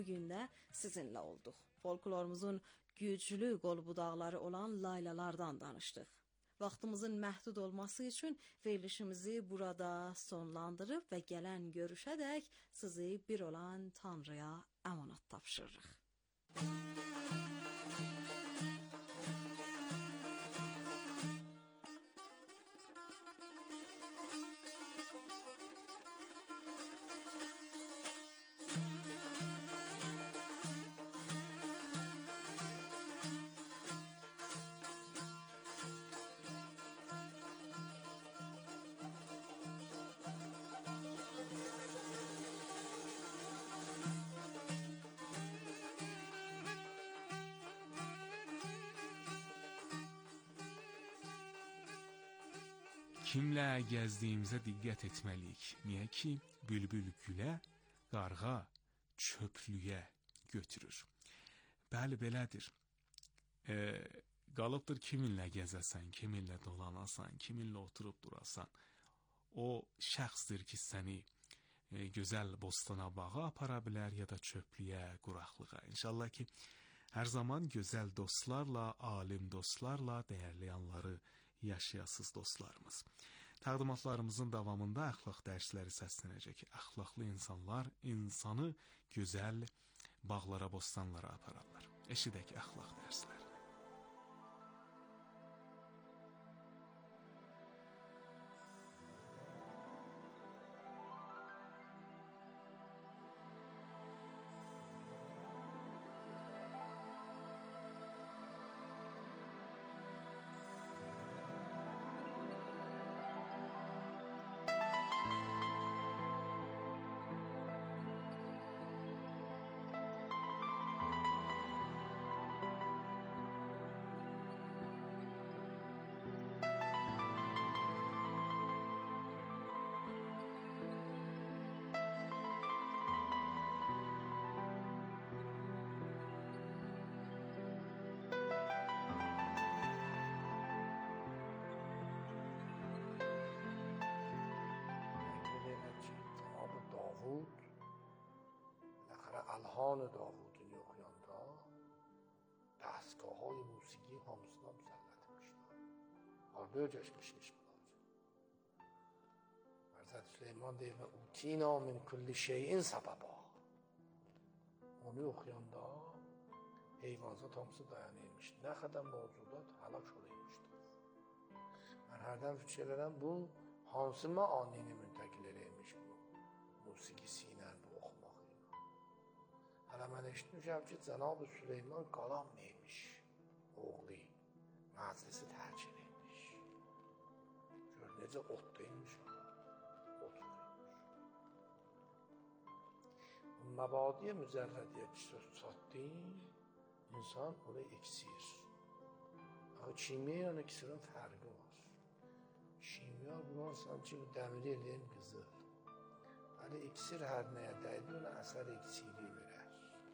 Bugün də sizinlə olduq. Folklorumuzun güclü qol-budaqları olan laylalardan danışdıq. Vaxtımızın məhdud olması üçün verilişimizi burada sonlandırıb və gələn görüşədək sizi bir olan Tanrıya əmanət tapşırırıq. Kimlə gəzdiyimizə diqqət etməliyik. Niyə ki, bülbül gülə, qarğa çöplüyə götürür. Bəli, belədir. Qalıbdır kiminlə gəzəsən, kiminlə dolanasan, kiminlə oturub durasan. O şəxsdir ki, səni gözəl bostana, bağa apara bilər ya da çöplüyə, quraqlığa. İnşallah ki, hər zaman gözəl dostlarla, alim dostlarla, dəyərli yanları yaşayasız dostlarımız. Təqdimatlarımızın davamında əxlaq dərsləri səslənəcək. Əxlaqlı insanlar insanı gözəl bağlara, bostanlara apararlar. Eşidək əxlaq dərsləri. الحان داوودی اقیان‌را دستگاه‌های موسیقی همسنا مسلط می‌شدن. حالا جشنش بود. حضرت سلیمان دیگه اوتینا من کل شیء سببا. اونی اقیان‌را حیوانات hamısı dayanıymış. Ne kadar mevcudat halak şoluymuş. Ben herden fikirlerim bu hamısı maanini müntekileriymiş bu. Musiqisiyle bu okumak. Hələ mən eşitmişəm ki, Cənab-ı Süleyman qalam neymiş, oğlu, məclisi tərk edilmiş. Gör, necə otdaymış o, otdaymış. Məbadiyə müzərrədiyə ki, söz çatdın, insan oraya iksir. Axı, kimya ilə iksirin fərqi var. Kimya bundan sanki bu dəmiri eləyən qızıl. Hələ iksir hər nəyə dəydi, ona əsər iksiri verər.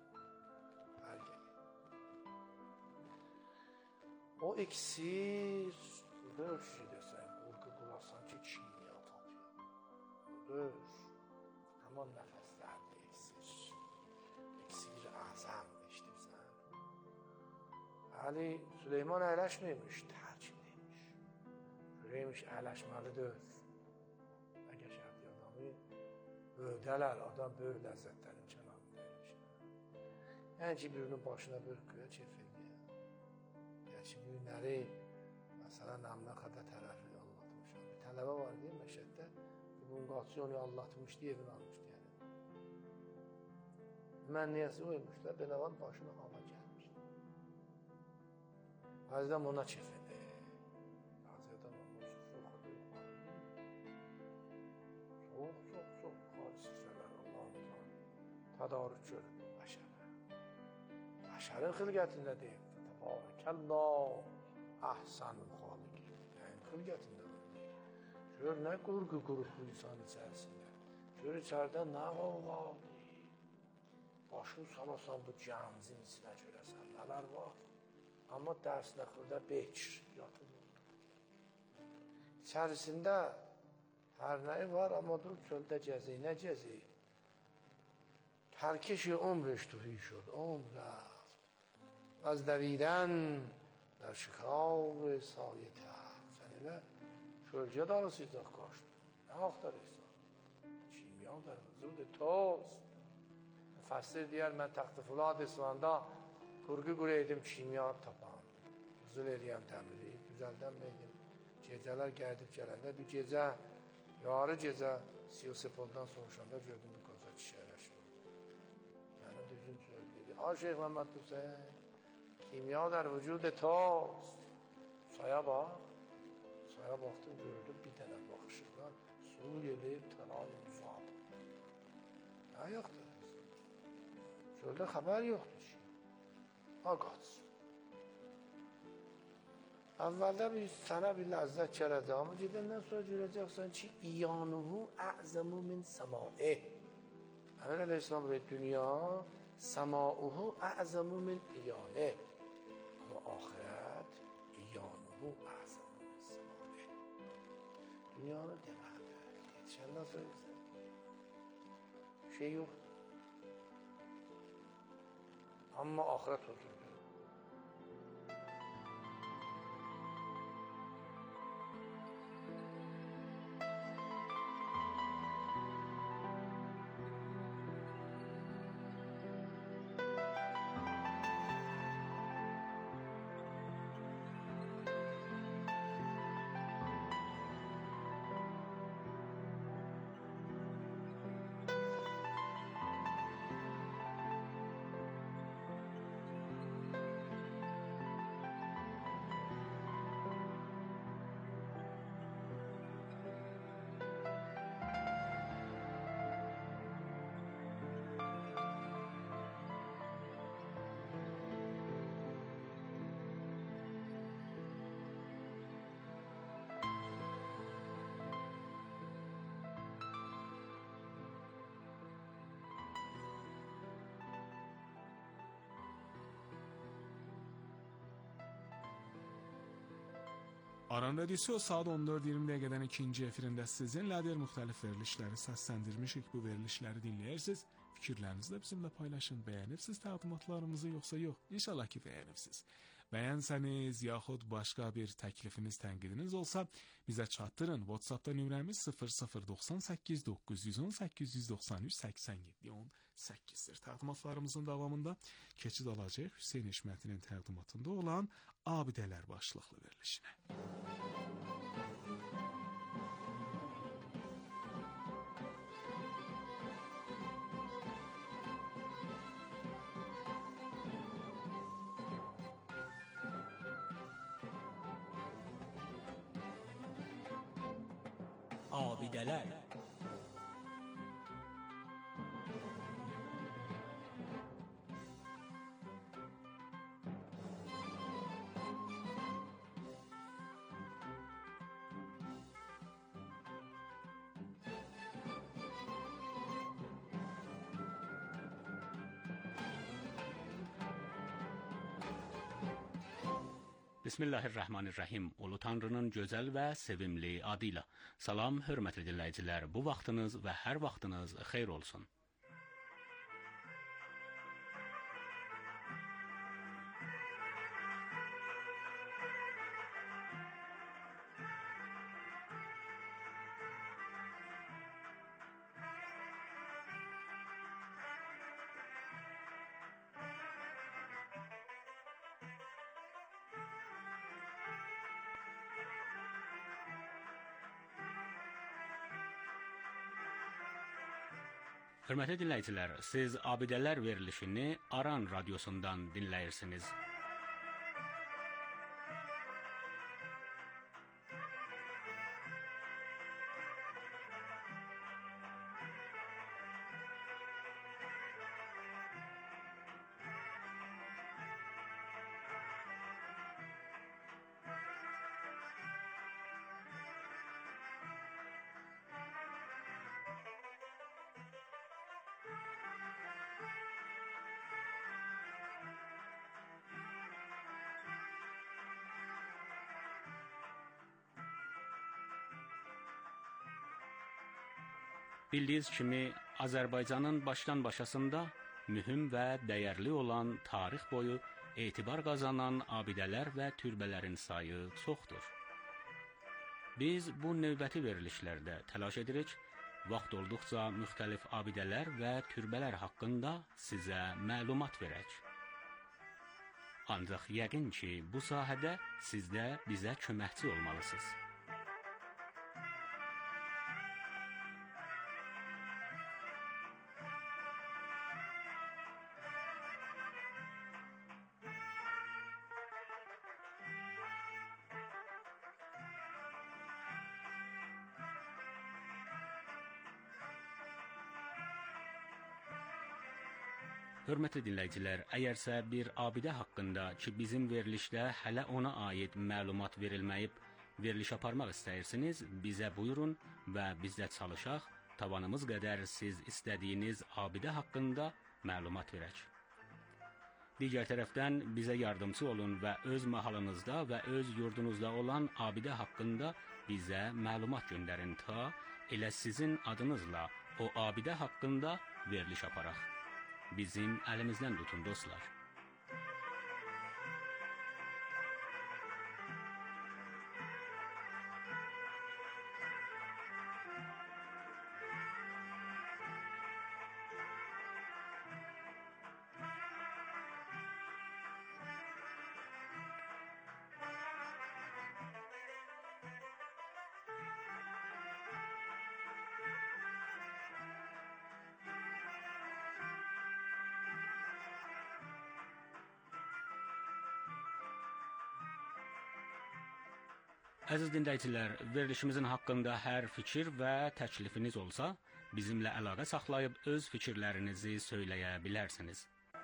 O iksir, döş desən, qorqu qulasan ki, kimya tapıyor. Döş, həman nəfəslərdə iksir. İksir azam eşitibsən. Həli Süleyman əyləşməymiş, tərkindəymiş. Görəymiş, əyləşməli döş. Əgər şərti adamı böydələr, adam böyük ləzzətlərin kənarında əyləşir. Yəni ki, birinin başına böyük qıya keyf edir. Yəni ki, günləri, məsələn, namına qədər tərəfi anlatmışam. Bir tələbə var deyil, Məşəddə, bunun qaçı onu anlatmışdı, evini almışdı yəni. Mən niyəsi qoymuşlar, beləvan başına hava gəlmişdi. Azizəm ona keyf edir. Azizəm ona çox hadisələr Allah'ın tədarük görür bəşərə. Bəşərin xilqətində deyil. Təbarəkəllah, əhsənul xaliqin. Yəni, xilqətində deyil. Gör, nə qurqu quruq bu insan içərisində. Gör, içərdə nə var? Başını salasan bu gəncin içinə görəsən, nələr var? Amma dərsinə xırda bekir, yatır. İçərisində hər nəyi var, amma dur çöldə gəzik. Nə gəzik? پرکش عمرش تهی شد، عمر رفت از دویدن در شکار سایه تفت. یعنی شلجه دار سیزده کاشت ناختار ایسان چیمیان در وجود توست. Fasir deyər, mən taxtı Fulad İsvanda qurgu qureydim, çimyar tapan. Qızıl eləyəm təmiri, düzəldənməydim. Gecələr gəlib gələndə bir gecə, yarı gecə Siyosepoldan soruşanda gördüm bir qoca çiçəkləşir. Yəni düzün söyledi. Şeyh Məhəmməd Hüseyin, kimya در وجود توست. Saya bax, saya baxdım, gördüm bir dənə baxışıqdan su gelib tənay uzaq. Nə yoxdur? Şöyle haber yoktu. Fakat evvelde bir sana bir lezzet çeredi ama cidden sonra göreceksin ki iyanuhu a'zamu min semaih. Emir Aleyhisselam ve dünya semauhu a'zamu min iyane. Ama ahiret iyanuhu a'zamu min semaih. Dünyanın demeli. Yetişen nasıl şey yok. Amma ahiret huzurdur. Aran Radiosu saat 14:20 dəqiqədən ikinci efirində sizinlədir. Müxtəlif verilişləri səsləndirmişik. Bu verilişləri dinləyirsiniz. Fikirlərinizi də bizimlə paylaşın. Bəyənibsiz təqdimatlarımızı yoxsa yox? İnşallah ki bəyənibsiz. Bəyənsəniz yaxud başqa bir təklifiniz, tənqidiniz olsa bizə çatdırın. WhatsApp-da nömrəmiz 0098 910 893 87 18-dir. Təqdimatlarımızın davamında keçid alacaq Hüseyn Eşmətinin təqdimatında olan Abidələr başlıqlı verilişinə. Abidələr. Bismillahirrahmanirrahim. Ulu Tanrının gözəl və sevimli adıyla. Salam, hörmətli dinləyicilər. Bu vaxtınız və hər vaxtınız xeyir olsun. Hörmətli dinləyicilər, siz Abidələr verilişini Aran radiosundan dinləyirsiniz. Bildiyiniz kimi Azərbaycanın başdan başasında mühüm və dəyərli olan tarix boyu etibar qazanan abidələr və türbələrin sayı çoxdur. Biz bu növbəti verilişlərdə təlaş edirik, vaxt olduqca müxtəlif abidələr və türbələr haqqında sizə məlumat verək. Ancaq yəqin ki, bu sahədə siz də bizə köməkçi olmalısınız. Hörmətli dinləyicilər, əgərsə bir abidə haqqında ki, bizim verilişdə hələ ona aid məlumat verilməyib, veriliş aparmaq istəyirsiniz, bizə buyurun və bizdə çalışaq, tavanımız qədər siz istədiyiniz abidə haqqında məlumat verək. Digər tərəfdən bizə yardımcı olun və öz mahalınızda və öz yurdunuzda olan abidə haqqında bizə məlumat göndərin ta elə sizin adınızla o abidə haqqında veriliş aparaq. Bizim əlimizdən tutun dostlar. Əziz dinləyicilər, verilişimizin haqqında hər fikir və təklifiniz olsa, bizimlə əlaqə saxlayıb öz fikirlərinizi söyləyə bilərsiniz.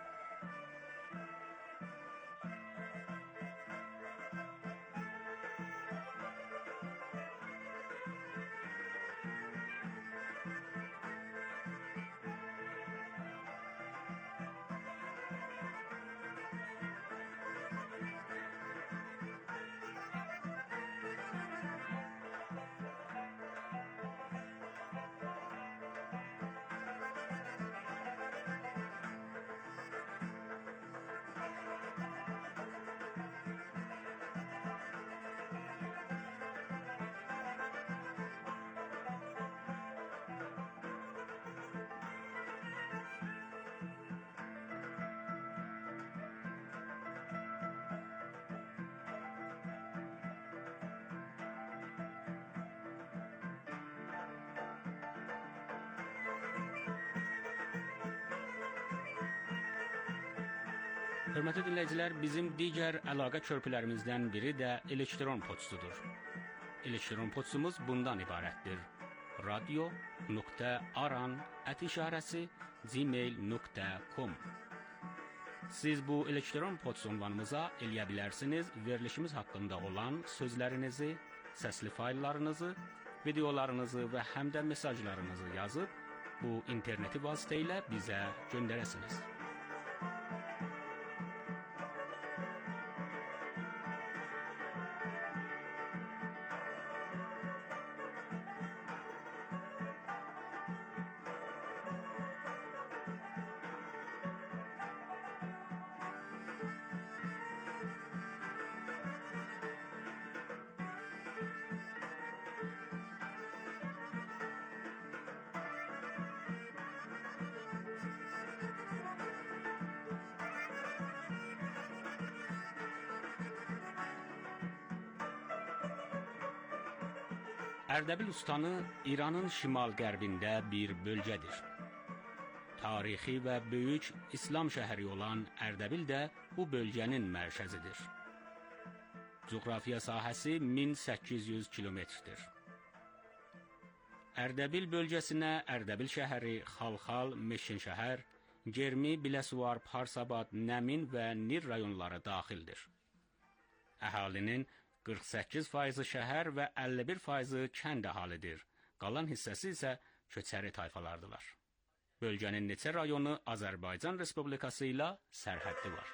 Hörmətli dinləyicilər, bizim digər əlaqə körpülərimizdən biri də elektron poçtudur. Elektron poçtumuz bundan ibarətdir: radio.aran@gmail.com. Siz bu elektron poçt ünvanımıza eləyə bilərsiniz verilişimiz haqqında olan sözlərinizi, səsli fayllarınızı, videolarınızı və həm də mesajlarınızı yazıb bu interneti vasitə ilə bizə göndərəsiniz. Ərdəbil Ustanı İranın şimal-qərbində bir bölgədir. Tarixi və böyük İslam şəhəri olan Ərdəbil də bu bölgənin mərkəzidir. Coğrafiya sahəsi 1800 kilometrdir. Ərdəbil bölgəsinə Ərdəbil şəhəri, Xalxal, Meşkinşəhər, Germi, Biləsuvar, Parsabad, Nəmin və Nir rayonları daxildir. Əhalinin 48% şəhər və 51% kənd əhalidir. Qalan hissəsi isə köçəri tayfalardılar. Bölgənin neçə rayonu Azərbaycan Respublikası ilə sərhəddi var.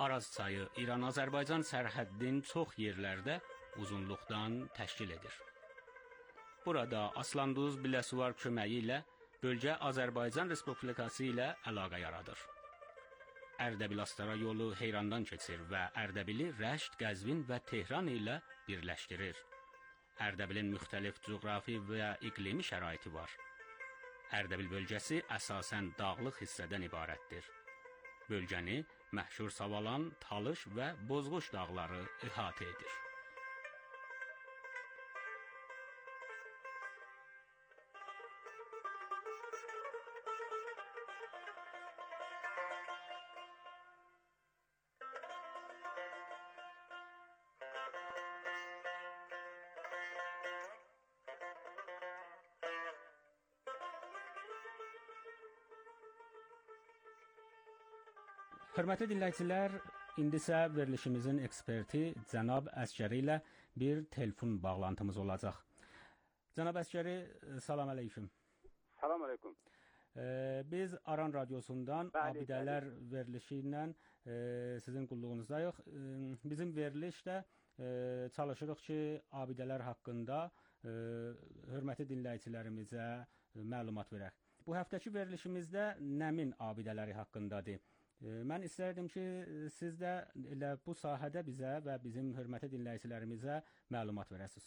Araz çayı İran-Azərbaycan sərhəddinin çox yerlərdə uzunluqdan təşkil edir. Burada Aslanduz Biləsuvar köməyi ilə bölgə Azərbaycan Respublikası ilə əlaqə yaradır. Ərdəbil-Astara yolu Heyrandan keçir və Ərdəbili Rəşd, Qəzvin və Tehran ilə birləşdirir. Ərdəbilin müxtəlif coğrafi və iqlimi şəraiti var. Ərdəbil bölgəsi əsasən dağlıq hissədən ibarətdir. Bölgəni məşhur Savalan, Talış və Bozquş dağları əhatə edir. Hörmətli dinləyicilər, indi isə verilişimizin eksperti cənab Əsgəri ilə bir telefon bağlantımız olacaq. Cənab Əsgəri, salam əleyküm. Salam əleyküm. Biz Aran radiosundan Abidələr verilişi ilə sizin qulluğunuzdayıq. Bizim verilişdə çalışırıq ki, abidələr haqqında hörmətli dinləyicilərimizə məlumat verək. Bu həftəki verilişimizdə Nəmin abidələri haqqındadır. Mən istərdim ki, siz də elə bu sahədə bizə və bizim hörmətli dinləyicilərimizə məlumat verəsiniz.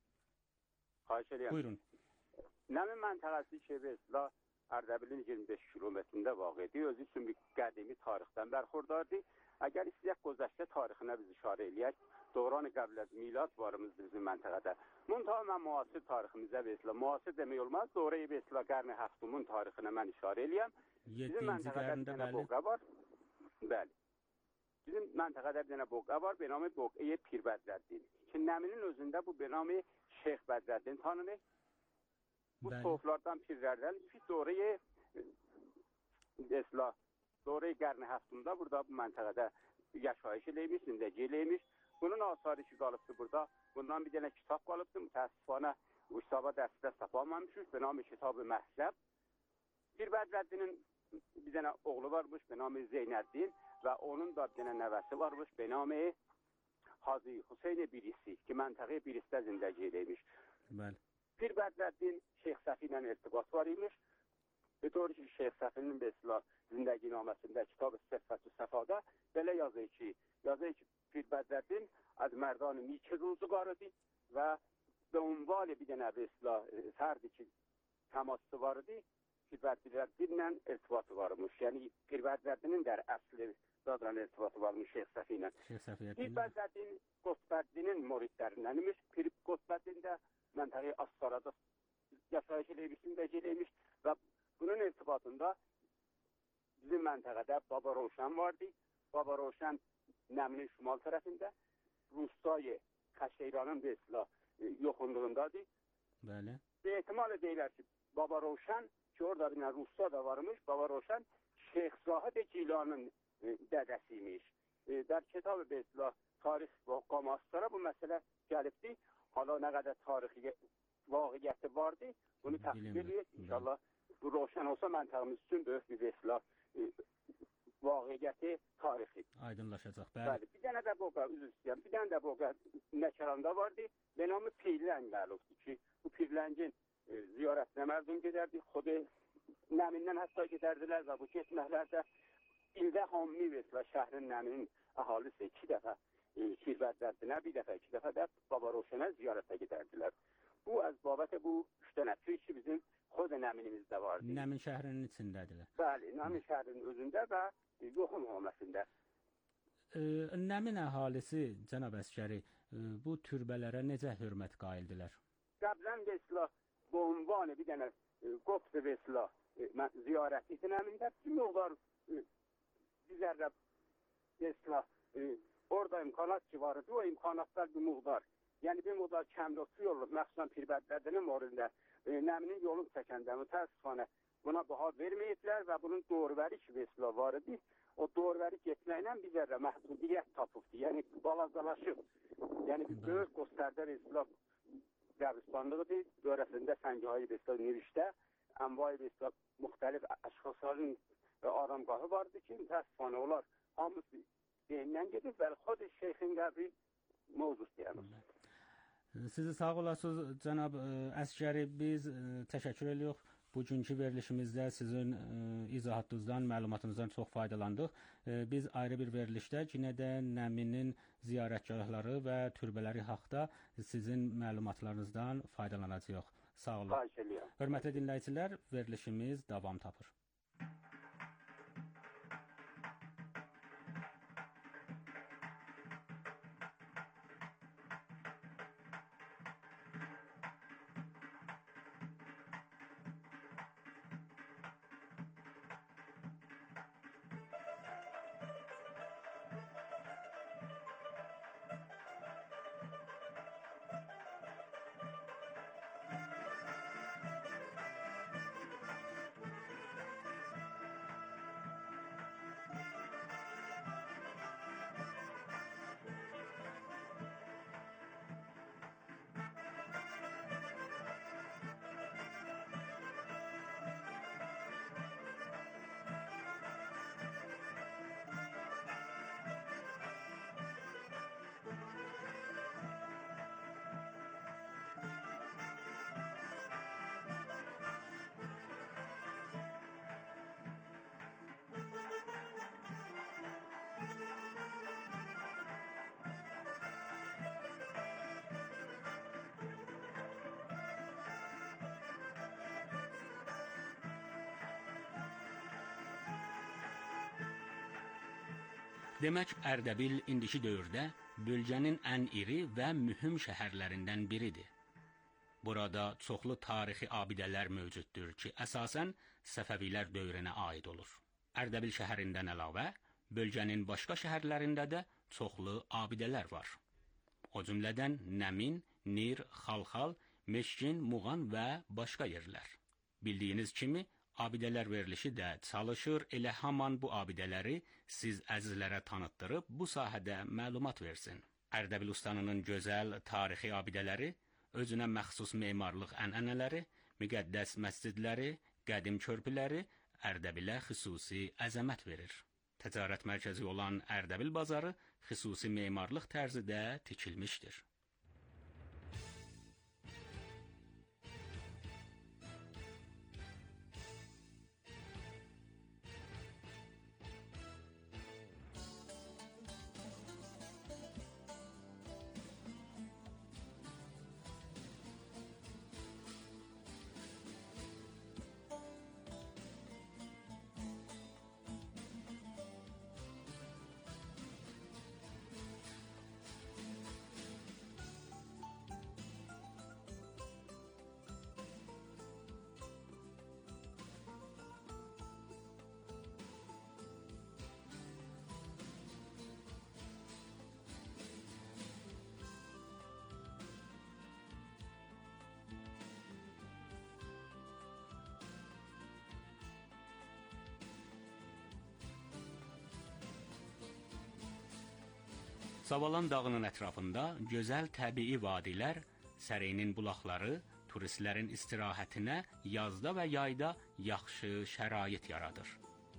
Xahiş edirəm. Buyurun. Nəmin məntəqəsi Şebəsla Ərdəbilin 25 kilometrində vaqidir. Özü üçün bir qədimi tarixdən bərxurdardır. Əgər istəyək Qozəşdə tarixinə biz işarə eləyək, Dövran-ı Qəbləz milad varımızdır bizim məntəqədə. Muntaha mən müasir tariximizə vesila, müasir demək olmaz, Dövrəyi vesila Qarni Həftumun tarixinə mən işarə eləyəm. 7-ci qarnında bəli. Bəli. Bizim məntəqədə bir dənə boqa var, benamı Boqaya Pir Bədrəddin. Ki, Nəminin özündə bu benamı Şeyx Bədrəddin tanınır. Bu soflardan pirlərdən Dövrəyi vesila, Dövrəyi Qarni Həftumda burada bu məntəqədə yaşayış eləymiş, zindəci eləymiş. Bunun asarı ki qalıbdır burada. Bundan bir dənə kitab qalıbdır. Mütəəssifanə bu kitaba dərsdə tapılmamışıq. Benamı Kitab-ı Məhzəb. Pir Bədrəddinin bir dənə oğlu varmış, benamı Zeynəddin və onun da bir dənə nəvəsi varmış, benamı Hacı Hüseyn Birisi ki, məntəqə Birisdə zindəci eləymiş. Bəli. Pir Bədrəddin Şeyx Səfi ilə irtibat var imiş. Doğru ki, Şeyx Səfinin besila zindəginaməsində Kitab-ı Səffət-ü Səfada belə yazır ki, Pir Bədrəddin az mərdan Mikir ruzuqarıdır və ünvanı bir dənə besila fərdi ki, təması varıdır. Pir Bədrəddinlə irtibatı varmış. Yəni, Pir Bədrəddinin də əsli zadran irtibatı varmış Şeyx Səfi ilə. Pir Bədrəddin Qotbəddinin muridlərindənmiş. Pir Qotbəddin də məntəqi Astarada yaşayış eləymiş və bunun irtibatında bizim məntəqədə Baba Roşan vardı. Baba Roşan Nəminin şimal tərəfində, Rustayı Xəşeyranın besila yoxunluğundadır. Bəli. Ehtimal edəylər ki, Baba Roşan ki, orada bir Rusta da varmış, Baba Roşan Şeyx Zahid Cilanın dədəsiymiş. Dər kitab-ı besila tarix və qamaslara bu məsələ gəlibdir. Hala nə qədər tarixi vaqiyyəti vardı, bunu təqdim edir. İnşallah bu Roşan olsa məntəqimiz üçün böyük bir besila vaqiyyəti tarixi. Aydınlaşacaq, bəli. Bir dənə də boqa, üzr istəyəm, bir dənə də boqa Nəkəranda vardı. Benamı Pirləng məlumdur ki, bu Pirləngin ziyarətinə mərdum gedərdik. Xudu Nəmindən hətta gedərdilər və bu getməklərdə ildə hammi vesila şəhrin Nəminin əhalisi 2 dəfə Pir Bədrəddinə, bir dəfə, 2 dəfə də Baba Roşana ziyarətə gedərdilər. Bu əzbabətə bu 3 dənə pir ki, bizim Xod Nəminimizdə vardı. Nəmin şəhrinin içindədirlər. Bəli, Nəmin şəhrinin özündə və yoxun haməsində. Nəmin əhalisi, cənab Əsgəri, bu türbələrə necə hörmət qaildilər? Qəblən vesila bu ünvanı bir dənə qopdu vesila ziyarət etin Nəmində. Bir miqdar bizərlə vesila orada imkanat ki vardı, o imkanatlar bir miqdar. Yəni bir miqdar kəmrotlu yolu, məxsusən Pir Bədrəddinin morində Nəminin yolunu çəkəndə mütəəssifanə buna baha verməyiblər və bunun doğrubərik vesila var idi. O doğrubərik getməklə bizərlə məhdudiyyət tapıbdı, yəni balacalaşıb. Yəni bir böyük göstərdə vesila qəbristanlığıdır, dörəsində Səngahı vesila nirişdə, Ənvay vesila müxtəlif əşxasların aramqahı vardı ki, mütəəssifanə onlar hamısı beyindən gedir və xod şeyxin qəbri mövcud deyəmiz. Sizi sağ olasınız cənab Əsgəri. Biz təşəkkür edirik. Bugünkü verilişimizdə sizin izahatınızdan, məlumatınızdan çox faydalandıq. Biz ayrı bir verilişdə yenə də Nəminin ziyarətgahları və türbələri haqqında sizin məlumatlarınızdan faydalanacağıq. Sağ olun. Hörmətli dinləyicilər, verilişimiz davam tapır. Demək, Ərdəbil indiki dövrdə bölgənin ən iri və mühüm şəhərlərindən biridir. Burada çoxlu tarixi abidələr mövcuddur ki, əsasən Səfəvilər dövrünə aid olur. Ərdəbil şəhərindən əlavə, bölgənin başqa şəhərlərində də çoxlu abidələr var. O cümlədən Nəmin, Nir, Xalxal, Meşkin, Muğan və başqa yerlər. Bildiyiniz kimi, abidələr verilişi də çalışır, elə haman bu abidələri siz əzizlərə tanıtdırıb bu sahədə məlumat versin. Ərdəbil ustanının gözəl tarixi abidələri, özünə məxsus memarlıq ənənələri, müqəddəs məscidləri, qədim körpüləri Ərdəbilə xüsusi əzəmət verir. Ticarət mərkəzi olan Ərdəbil bazarı xüsusi memarlıq tərzidə tikilmişdir. Savalan dağının ətrafında gözəl təbii vadilər, Səreynin bulaqları turistlərin istirahətinə yazda və yayda yaxşı şərait yaradır.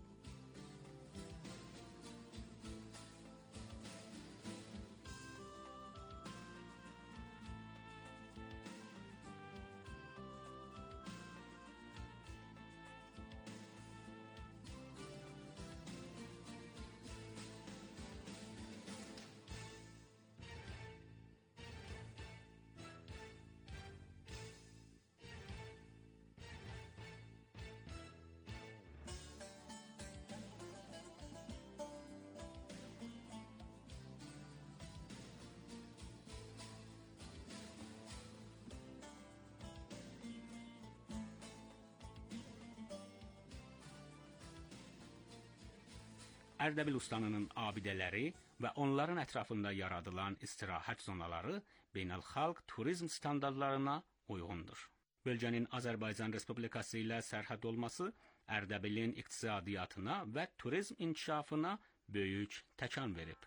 Ərdəbil ustanının abidələri və onların ətrafında yaradılan istirahət zonaları beynəlxalq turizm standartlarına uyğundur. Bölgənin Azərbaycan Respublikası ilə sərhəd olması Ərdəbilin iqtisadiyyatına və turizm inkişafına böyük təkan verib.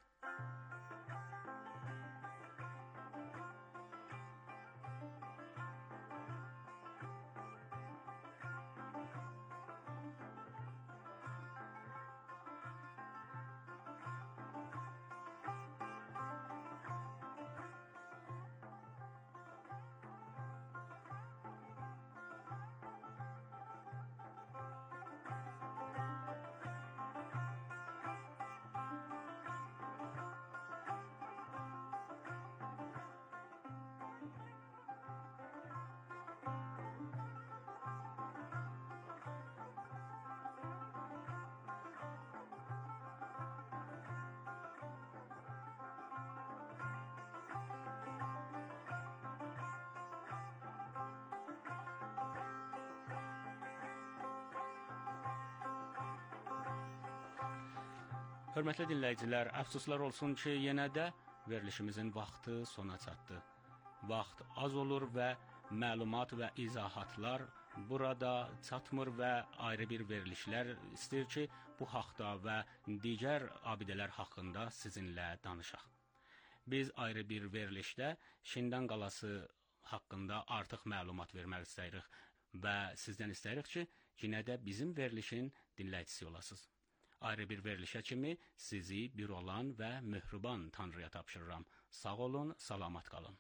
Hörmətli dinləyicilər, əfsuslar olsun ki, yenə də verilişimizin vaxtı sona çatdı. Vaxt az olur və məlumat və izahatlar burada çatmır və ayrı bir verilişlər istəyir ki, bu haqda və digər abidələr haqqında sizinlə danışaq. Biz ayrı bir verilişdə Şindan qalası haqqında artıq məlumat vermək istəyirik və sizdən istəyirik ki, yenə də bizim verilişin dinləyicisi olasınız. Ayrı bir verilişə kimi sizi bir olan və möhriban Tanrıya tapşırıram. Sağ olun, salamat qalın.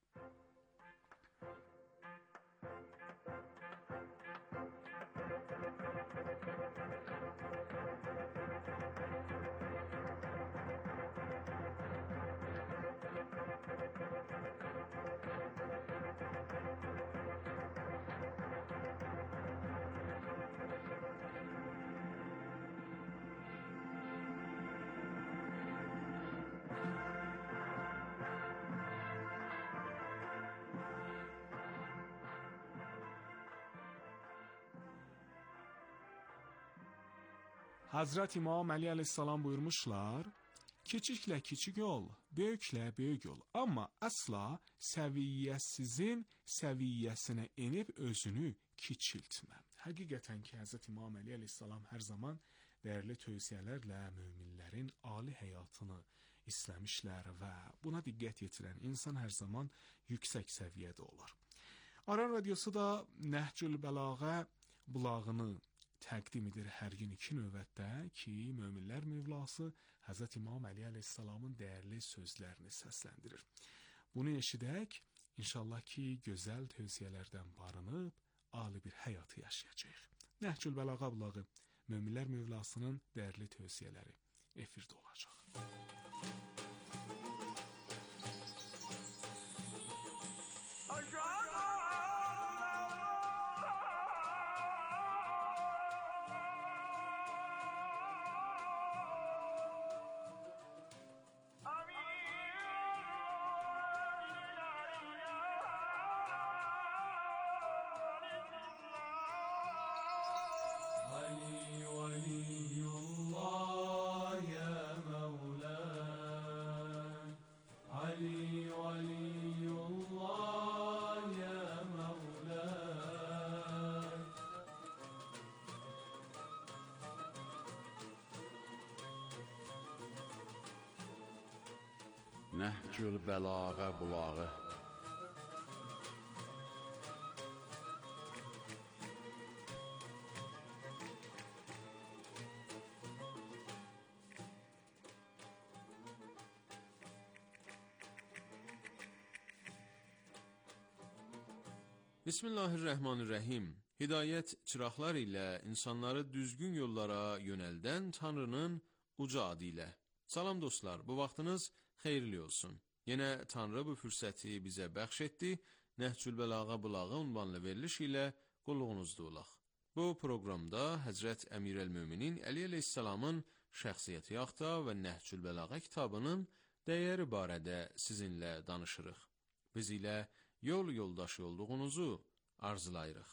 Hazret İmam Ali Aleyhisselam buyurmuşlar, kiçiklə kiçik yol, böyüklə böyük yol. Amma əsla səviyyəsizin səviyyəsinə enib özünü kiçiltmə. Həqiqətən ki, Hazret İmam Ali Aleyhisselam hər zaman dəyərli tövsiyələrlə möminlərin ali həyatını istəmişlər və buna diqqət yetirən insan hər zaman yüksək səviyyədə olar. Aran Radiosu da Nəhcül Bəlağə bulağını təqdim edir hər gün 2 növbətdə ki, möminlər Mövlası Həzrət İmam Əli Əleyhisselamın dəyərli sözlərini səsləndirir. Bunu eşidək, inşallah ki, gözəl tövsiyələrdən barınıb, ali bir həyatı yaşayacaq. Nəhcül Bəlağa bulağı, möminlər Mövlasının dəyərli tövsiyələri efirdə olacaq. Nəhcül Bəlağə bulağı. Bismillahirrahmanirrahim. Hidayət çıraqlar ilə insanları düzgün yollara yönəldən Tanrının uca adı ilə. Salam dostlar, bu vaxtınız xeyirli olsun. Yenə Tanrı bu fürsəti bizə bəxş etdi. Nəhcül Bəlağa bulağı ünvanlı veriliş ilə qulluğunuzda olaq. Bu proqramda Həzrət Əmir el-Möminin Əli əleyhissalamın şəxsiyyəti haqqında və Nəhcül Bəlağa kitabının dəyəri barədə sizinlə danışırıq. Biz ilə yol yoldaşı olduğunuzu arzulayırıq.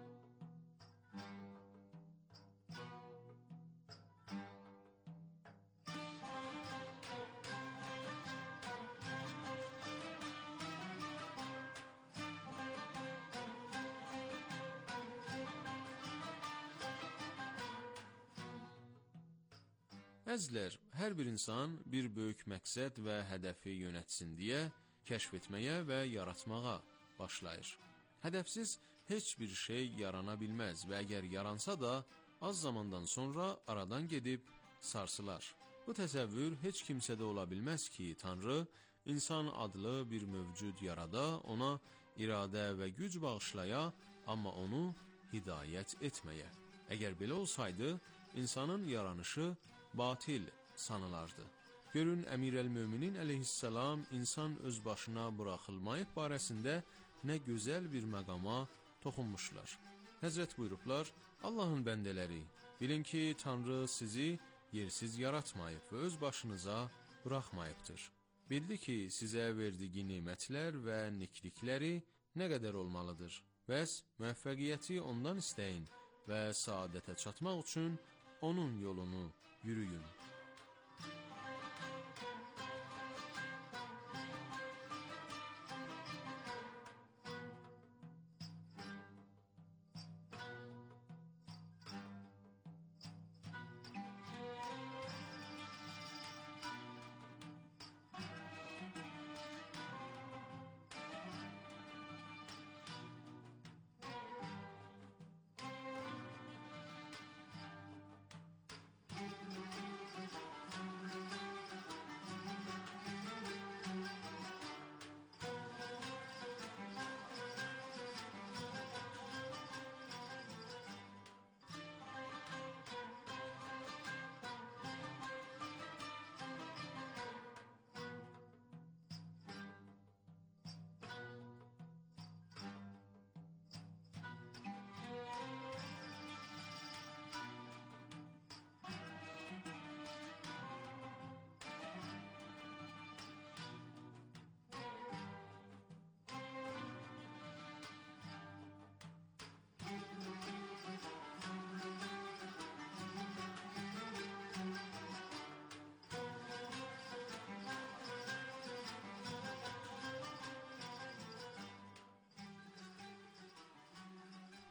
Əzizlər, hər bir insan bir böyük məqsəd və hədəfi yönətsin deyə kəşf etməyə və yaratmağa başlayır. Hədəfsiz heç bir şey yarana bilməz və əgər yaransa da az zamandan sonra aradan gedib sarsılar. Bu təsəvvür heç kimsədə ola bilməz ki, Tanrı insan adlı bir mövcud yarada, ona iradə və güc bağışlaya, amma onu hidayət etməyə. Əgər belə olsaydı, insanın yaranışı batil sanılardı. Görün, Əmir el-Möminin əleyhissalam insan öz başına buraxılmayıb barəsində nə gözəl bir məqama toxunmuşlar. Həzrət buyurublar, Allahın bəndələri, bilin ki, Tanrı sizi yersiz yaratmayıb və öz başınıza buraxmayıbdır. Bildi ki, sizə verdiyi nemətlər və niklikləri nə qədər olmalıdır. Bəs müvəffəqiyyəti ondan istəyin və saadətə çatmaq üçün onun yolunu yürüyün.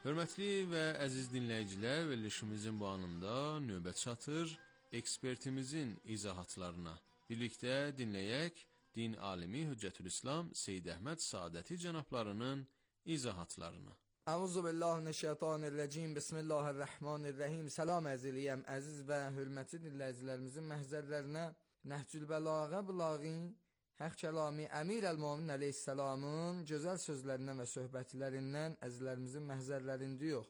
Hörmətli və əziz dinləyicilər, verilişimizin bu anında növbət çatır ekspertimizin izahatlarına. Birlikdə dinləyək din alimi Hüccətülislam Seyyid Əhməd Saadəti cənablarının izahatlarını. Əuzu billahi mineşşeytanirracim. Bismillahirrahmanirrahim. Salam əzizliyəm, əziz və hörmətli dinləyicilərimizin məhzərlərinə Nəhcül Bəlağə Bulağin Həq kəlami Əmir əl-Mömin əleyhissalamın gözəl sözlərindən və söhbətlərindən əzizlərimizin məhzərlərində yox.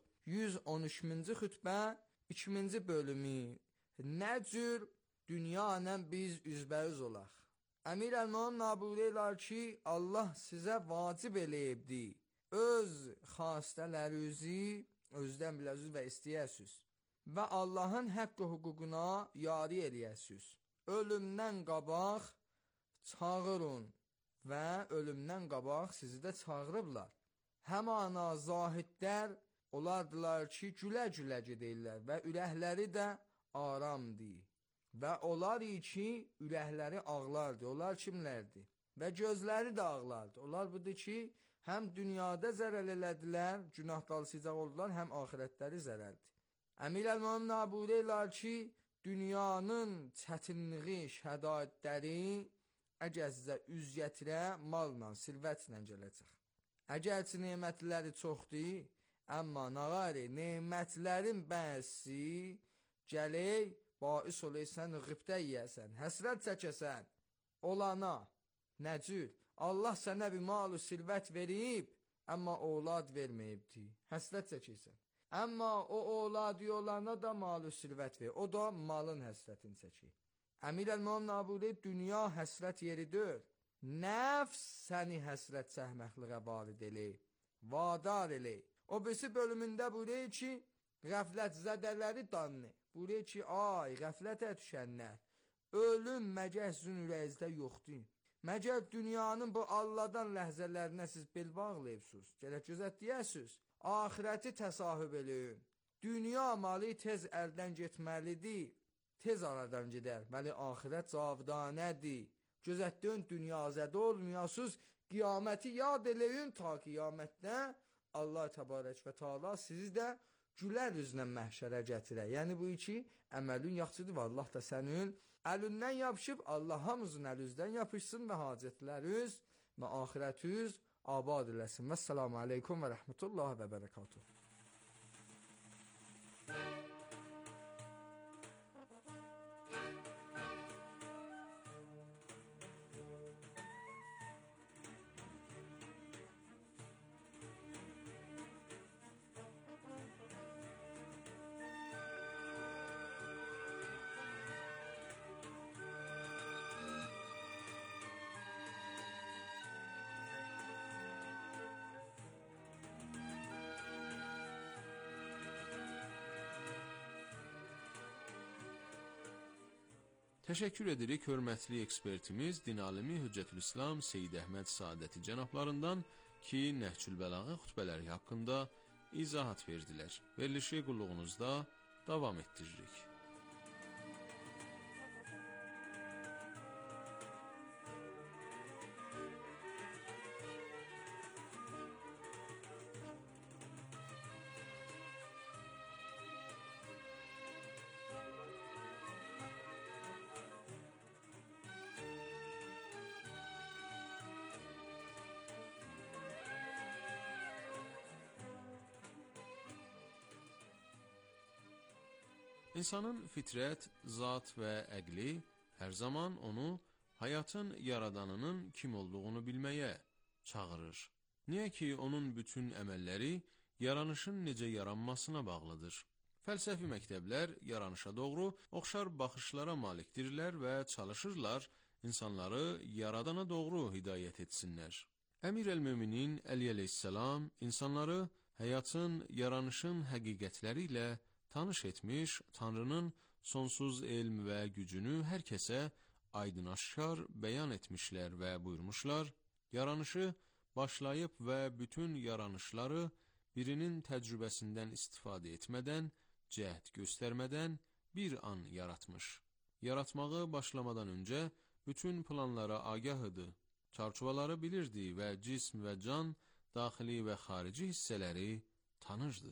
113-cü xütbə 2-ci bölümü. Nə cür dünya ilə biz üzbəüz olaq? Əmir əl-Mömin buyururlar ki, Allah sizə vacib eləyibdi. Öz xastələrinizi özdən biləsiz və istəyəsiz. Və Allahın haqq hüququna yari eləyəsiz. Ölümdən qabaq çağırın və ölümdən qabaq sizi də çağırıblar. Həmana zahidlər olardılar ki, gülə-gülə gedirlər və ürəkləri də aramdır. Və onlar ki, ürəkləri ağlardır. Onlar kimlərdir? Və gözləri də ağlardır. Onlar budur ki, həm dünyada zərər elədilər, günah dalsıcaq oldular, həm ahirətləri zərərdir. Əmir əl-Mömin buyururlar ki, dünyanın çətinliyi, şədaitləri əgər sizə üz gətirə, malla, sirvətlə gələcək. Əgərçi nemətləri çoxdur, amma nağari nemətlərin bəzi gələk, bais olaysan, qıbdə yiyəsən, həsrət çəkəsən, olana, nəcür, Allah sənə bir mal-u sirvət verib, amma oğlad verməyibdi, həsrət çəkirsən. Amma o oğlad yolana da mal-u sirvət ver, o da malın həsrətini çəkir. Əmir əl-Mömin buyurur, dünya həsrət yeridir. Nəfs səni həsrət çəkməkliyə valid eləyib, vadar eləyib. O birisi bölümündə buyurur ki, qəflət zədələri danlı. Buyurur ki, ay, qəflətə düşənlər, ölüm məgər sizin ürəyinizdə yoxdur. Məgər dünyanın bu Allahdan ləhzələrinə siz bel bağlayıbsınız, gələk gözətləyəsiniz. Ahirəti təsahüb eləyin. Dünya malı tez əldən getməlidir. Tez aradan gedər, bəli ahirət cavidanədir. Gözətdiyün dünyazədə olmayasınız, qiyaməti yad eləyin ta qiyamətdə Allah təbarək və taala sizi də gülər üzlə məhşərə gətirər. Yəni bu iki əməlin yaxşıdır və Allah da sənin əlindən yapışıb, Allah hamımızın əlinizdən yapışsın və hacətləriniz və ahirətiniz abad eləsin. Vəssalamu aleykum və rəhmətullahi və bərəkatuhu. Təşəkkür edirik hörmətli ekspertimiz, din alimi Hüccətülislam Seyyid Əhməd Saadəti cənablarından ki, Nəhcül Bəlağə xutbələri haqqında izahat verdilər. Verilişi qulluğunuzda davam etdiririk. İnsanın fitrət, zat və əqli hər zaman onu həyatın yaradanının kim olduğunu bilməyə çağırır. Niyə ki, onun bütün əməlləri yaranışın necə yaranmasına bağlıdır. Fəlsəfi məktəblər yaranışa doğru oxşar baxışlara malikdirlər və çalışırlar insanları yaradana doğru hidayət etsinlər. Əmir əl-Möminin Əli əleyhissalam insanları həyatın, yaranışın həqiqətləri ilə tanış etmiş, Tanrının sonsuz elm və gücünü hər kəsə aydın-aşkar bəyan etmişlər və buyurmuşlar, yaranışı başlayıb və bütün yaranışları birinin təcrübəsindən istifadə etmədən, cəhd göstərmədən bir an yaratmış. Yaratmağı başlamadan öncə bütün planlara agah idi, çarçuvaları bilirdi və cism və can, daxili və xarici hissələri tanırdı.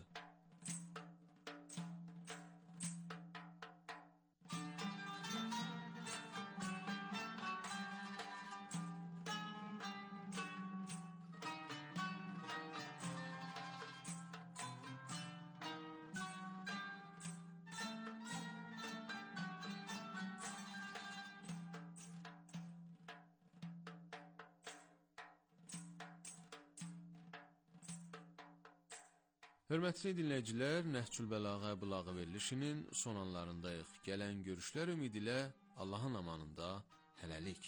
Hörmətli dinləyicilər, Nəhcül Bəlağə Bılağı verilişinin son anlarındayıq. Gələn görüşlər ümid ilə Allahın amanında hələlik.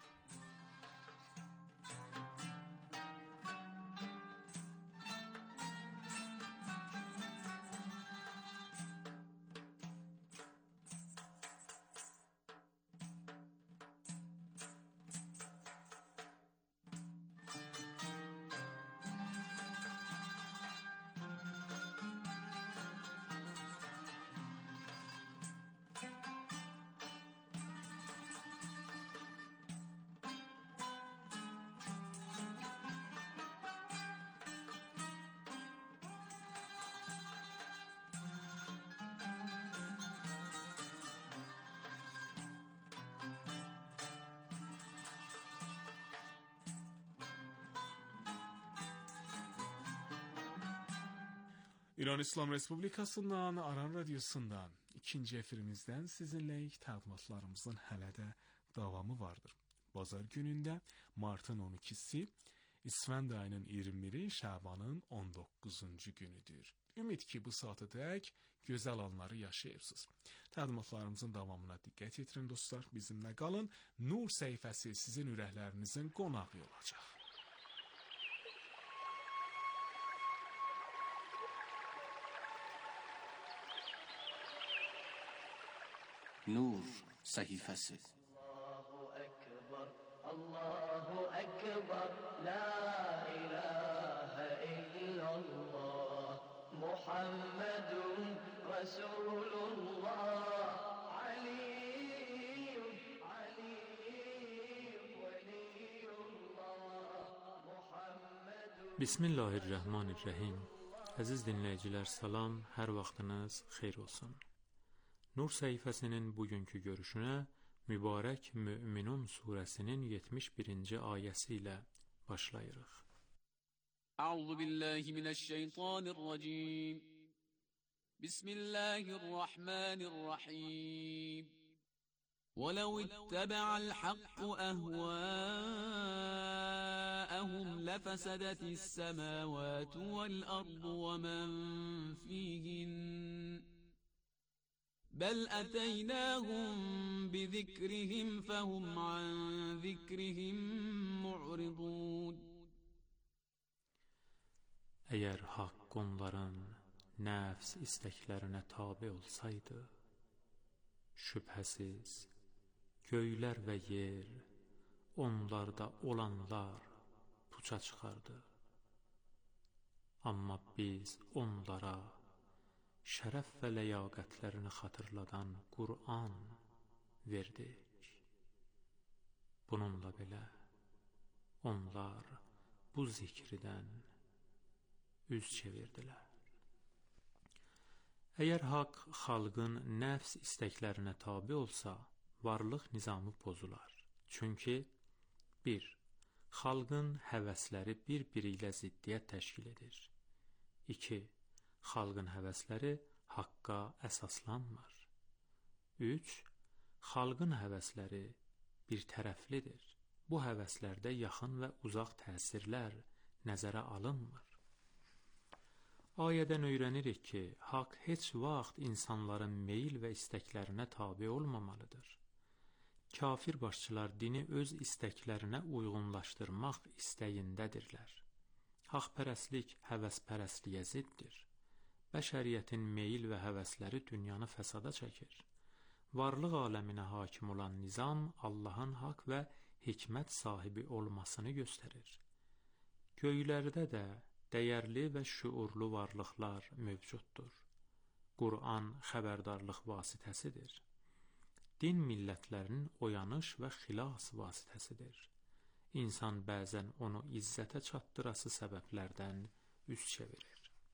İran İslam Respublikasından, Aran Radyosundan ikinci efirimizdən sizinləyik. Təqdimatlarımızın hələ də davamı vardır. Bazar günündə martın 12-si, İsfənd ayının 21-i, Şabanın 19-cu günüdür. Ümid ki, bu saatədək gözəl anları yaşayırsınız. Təqdimatlarımızın davamına diqqət yetirin dostlar. Bizimlə qalın. Nur səhifəsi sizin ürəklərinizin qonağı olacaq. Nur səhifəsi. Allahu Ekber, la ilahe illallah, Muhammedun Resulullah, Aliyyun, veliyullah, Muhammedun. Bismillahirrahmanirrahim. Əziz dinləyicilər, salam, hər vaxtınız xeyir olsun. Nur səhifəsinin bugünkü görüşünə Mübarək Müminun surəsinin 71-ci ayəsi ilə başlayırıq. Əuzu billahi minəşşeytanirracim. Bismillahirrahmanirrahim. وَلَوْ اتَّبَعَ الْحَقُّ أَهْوَاءَهُمْ لَفَسَدَتِ السَّمَاوَاتُ وَالْأَرْضُ وَمَنْ فِيهِنَّ بل أتيناهم بذكرهم فهم عن ذكرهم معرضون. Əgər haqq onların nəfs istəklərinə tabe olsaydı, şübhəsiz göylər və yer, onlarda olanlar puça çıxardı. Amma biz onlara şərəf və ləyaqətlərini xatırladan Qur'an verdik. Bununla belə onlar bu zikridən üz çevirdilər. Əgər haqq xalqın nəfs istəklərinə tabe olsa, varlıq nizamı pozular. Çünki 1. Xalqın həvəsləri bir-biri ilə ziddiyyət təşkil edir. 2. Xalqın həvəsləri haqqa əsaslanmır. 3. Xalqın həvəsləri bir tərəflidir. Bu həvəslərdə yaxın və uzaq təsirlər nəzərə alınmır. Ayədən öyrənirik ki, haqq heç vaxt insanların meyil və istəklərinə tabe olmamalıdır. Kafir başçılar dini öz istəklərinə uyğunlaşdırmaq istəyindədirlər. Haqpərəstlik həvəspərəstliyə ziddir. Bəşəriyyətin meyil və həvəsləri dünyanı fəsada çəkir. Varlıq aləminə hakim olan nizam Allahın haqq və hikmət sahibi olmasını göstərir. Göylərdə də dəyərli və şüurlu varlıqlar mövcuddur. Qur'an xəbərdarlıq vasitəsidir. Din millətlərinin oyanış və xilas vasitəsidir. İnsan bəzən onu izzətə çatdırası səbəblərdən üz çevirir.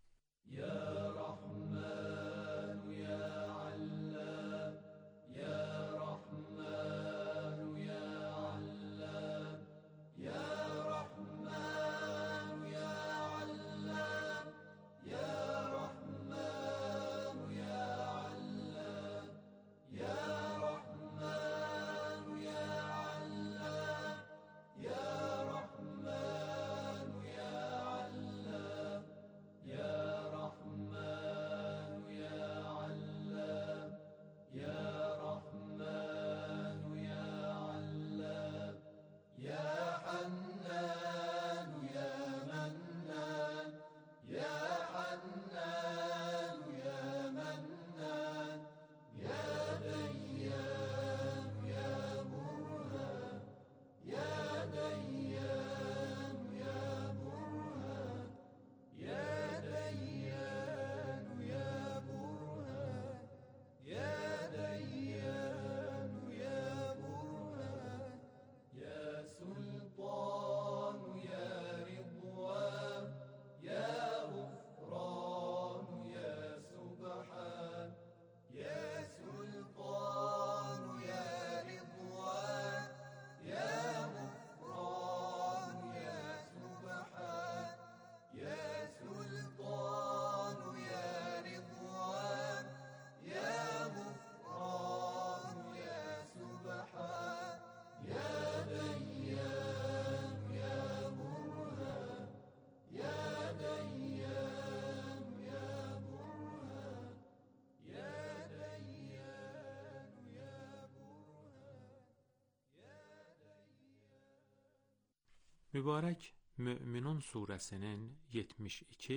Mübarək Möminun surəsinin 72,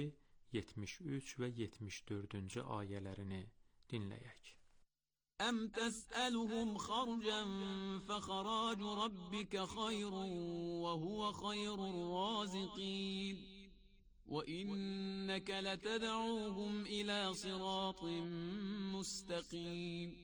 73 və 74-cü ayələrini dinləyək. أم تسألهم خرجا فخراج ربك خير وهو خير الرازقين وإنك لتدعوهم إلى صراط مستقيم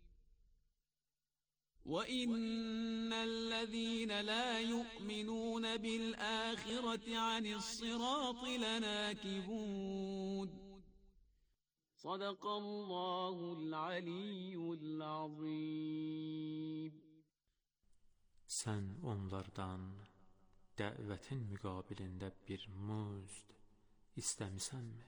وإن الذين لا يؤمنون بالآخرة عن الصراط لناكبون صدق الله العلي العظيم. Sən onlardan dəvətin müqabilində bir muzd istəmisənmi?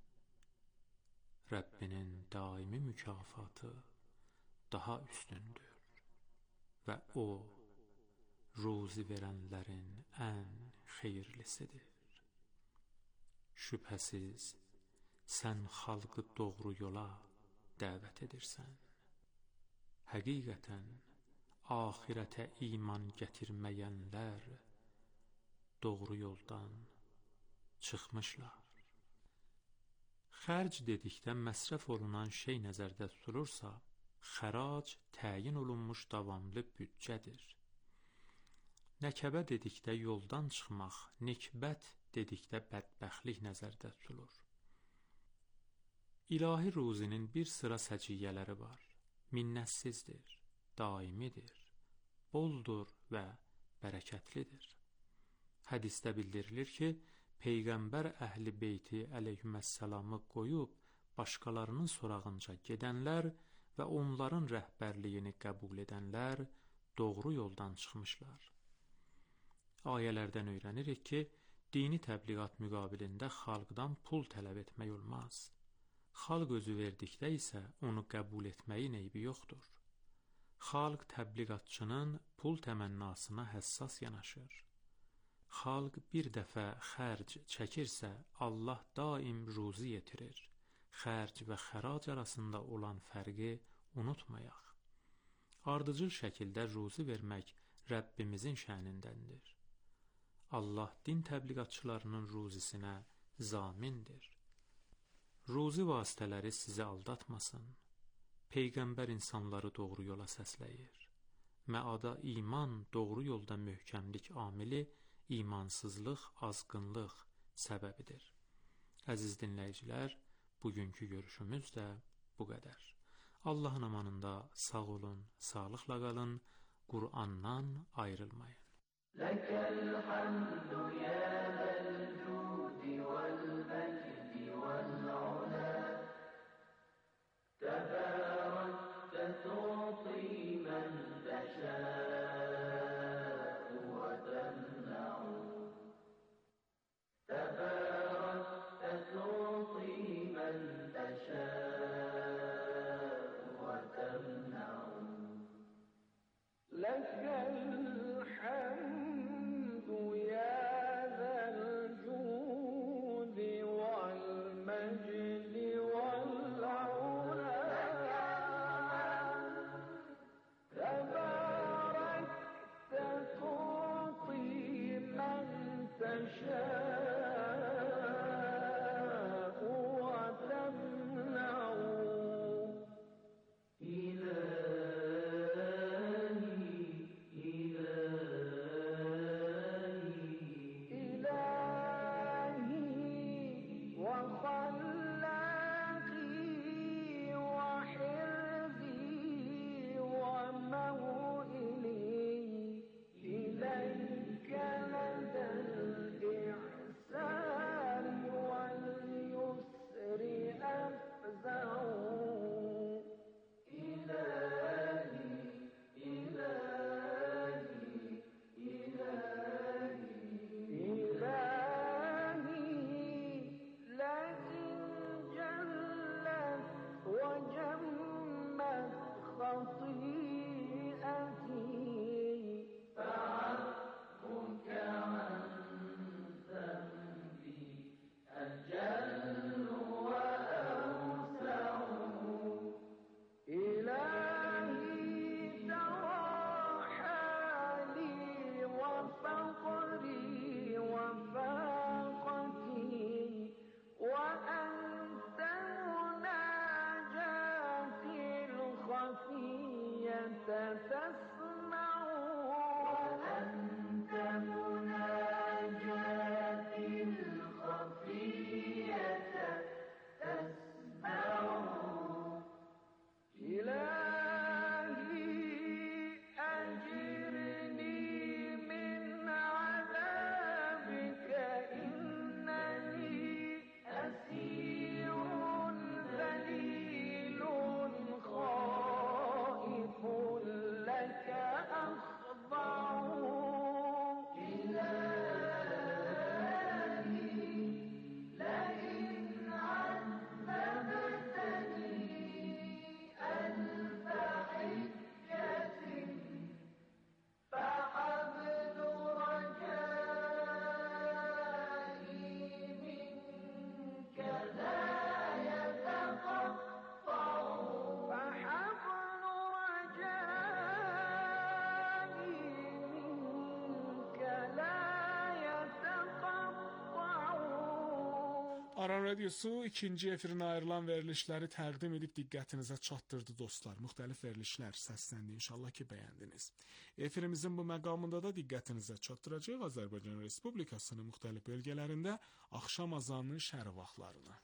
Rəbbinin daimi mükafatı daha üstündür və o, ruzi verənlərin ən xeyirlisidir. Şübhəsiz, sən xalqı doğru yola dəvət edirsən. Həqiqətən, axirətə iman gətirməyənlər doğru yoldan çıxmışlar. Xərc dedikdə məsrəf olunan şey nəzərdə tutulursa, xərac təyin olunmuş davamlı büdcədir. Nəkəbə dedikdə yoldan çıxmaq, nikbət dedikdə bədbəxtlik nəzərdə tutulur. İlahi ruzinin bir sıra səciyyələri var. Minnətsizdir, daimidir, boldur və bərəkətlidir. Hədisdə bildirilir ki, Peyğəmbər əhl-i beyti əleyhissalamı qoyub başqalarının sorağınca gedənlər və onların rəhbərliyini qəbul edənlər doğru yoldan çıxmışlar. Ayələrdən öyrənirik ki, dini təbliğat müqabilində xalqdan pul tələb etmək olmaz. Xalq özü verdikdə isə onu qəbul etməyin eybi yoxdur. Xalq təbliğatçının pul təmənnasına həssas yanaşır. Xalq bir dəfə xərc çəkirsə, Allah daim ruzi yetirir. Xərc və xərac arasında olan fərqi unutmayaq. Ardıcıl şəkildə ruzi vermək Rəbbimizin şənindəndir. Allah din təbliğatçılarının ruzisinə zamindir. Ruzi vasitələri sizi aldatmasın. Peyğəmbər insanları doğru yola səsləyir. Məada iman, doğru yolda möhkəmlik amili, imansızlıq, azğınlıq səbəbidir. Əziz dinləyicilər, bugünkü görüşümüz də bu qədər. Allahın amanında sağ olun, sağlıqla qalın, Qur'andan ayrılmayın. Ləkəl hamdu ya məl-cudi vəl-məcdi والعلا تباركت تعطي من تشاء وتمنع تباركت تعطي من تشاء وتمنع لك الحمد يا ذا الجود والمجد والعلا تباركت تعطي من تشاء وتمنع إلهي وخلاقي وحرزي وموئلي إليك لدى الإحسان واليسر أفزع إلهي إلهي إلهي إلهي لئن جلت وجمت خطيئتي فعفوك عن ذنبي أجل وأوسع إلهي ترى حالي وفقري وفاقتي وأنت مناجاتي الخفية تسمع وأنت مناجاتي الخفية تسمع إلهي أجرني من عذابك إنني أسير ذليل خائف لك أخضع إلهي لئن عذبتني ألف حجة فحبل رجائي منك لا يتقطع فحبل رجائي منك لا يتقطع. Aran Radiosu ikinci efirin ayrılan verilişləri təqdim edib diqqətinizə çatdırdı dostlar. Müxtəlif verilişlər səsləndi. İnşallah ki, bəyəndiniz. Efirimizin bu məqamında da diqqətinizə çatdıracağıq Azərbaycan Respublikasının müxtəlif bölgələrində axşam azanının şərq vaxtlarını.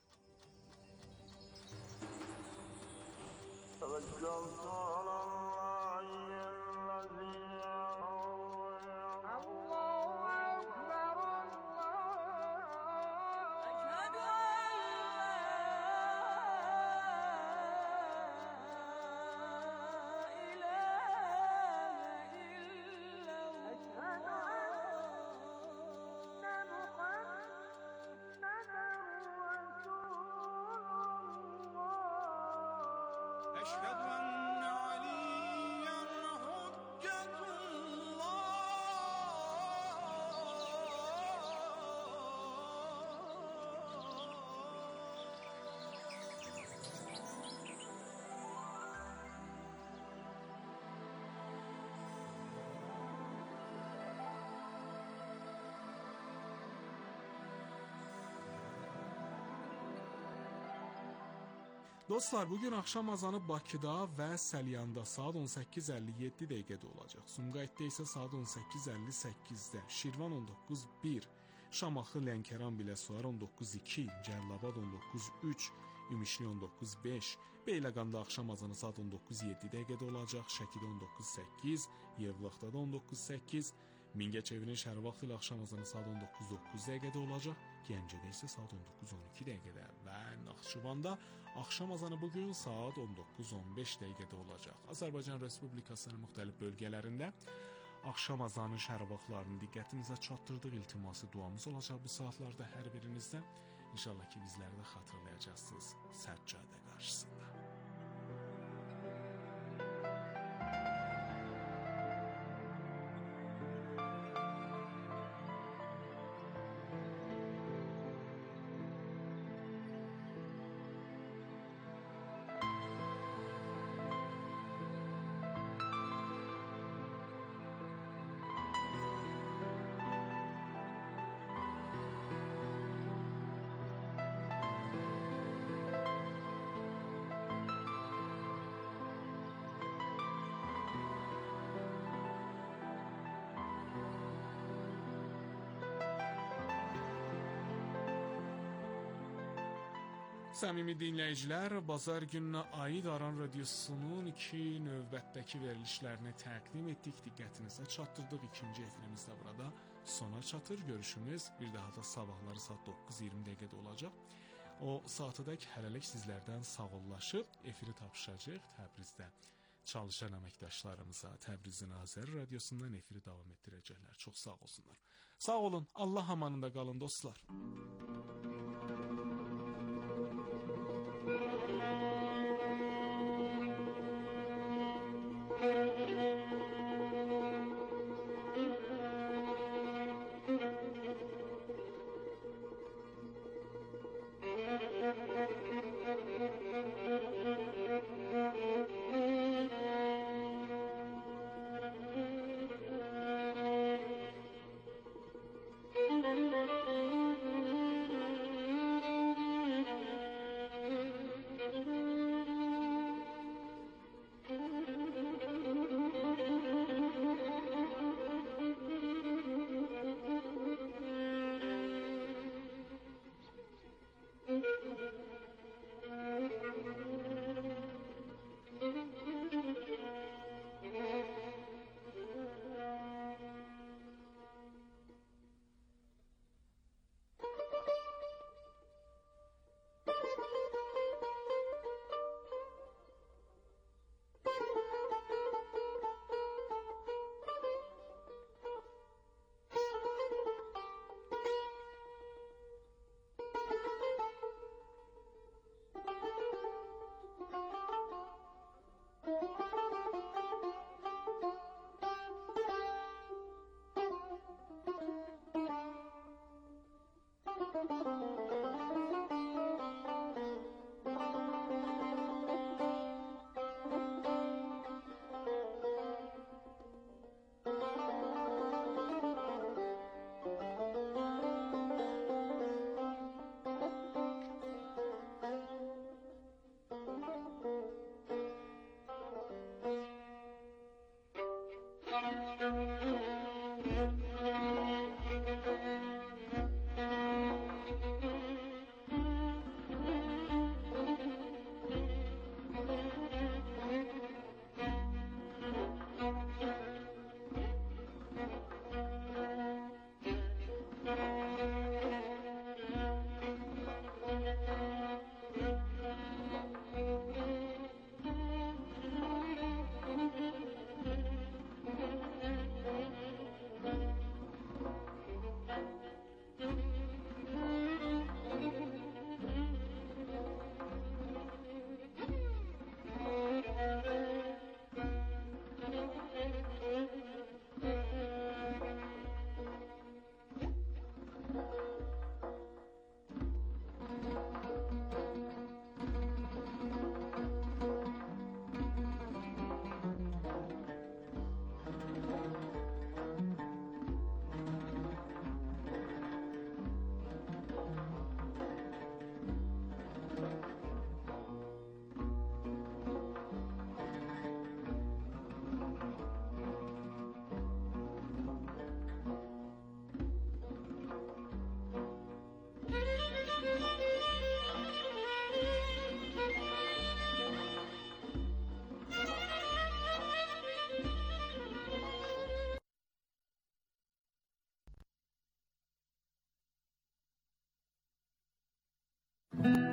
Dostlar, bugün axşam azanı Bakıda və Səlyanda saat 18:57 dəqiqədə olacaq. Sumqayıtda isə saat 18:58-də, Şirvan 19:1, Şamaxı, Lənkəran, Biləsuvar 19:2, Cəlilabad 19:3, Ümüşli 19:5, Beyləqanda axşam azanı saat 19:07 dəqiqədə olacaq. Şəkidə 19:8, Yevlaxtada 19:8, Mingəçevirin şəhər vaxtı ilə axşam azanı saat 19:09 dəqiqədə olacaq, Gəncədə isə saat 19:12 dəqiqədə və Naxçıvanda axşam azanı bu gün saat 19:15 dəqiqədə olacaq. Azərbaycan Respublikasının müxtəlif bölgələrində axşam azanı şəhər vaxtlarını diqqətinizə çatdırdıq. İltiması duamız olacaq bu saatlarda hər birinizdən. İnşallah ki, bizləri də xatırlayacaqsınız səccadə qarşısında. Səmimi dinləyicilər, bazar gününə aid Aran Radiosunun 2 növbətdəki verilişlərini təqdim etdik, diqqətinizə çatdırdıq. İkinci efirimiz də burada sona çatır. Görüşümüz bir daha da sabahları saat 9:20 dəqiqədə olacaq. O saatədək hələlik sizlərdən sağollaşıb efiri tapışacaq Təbrizdə. Çalışan əməkdaşlarımıza Təbrizin Azəri Radiosundan efiri davam etdirəcəklər. Çox sağ olsunlar. Sağ olun, Allah amanında qalın dostlar. olun.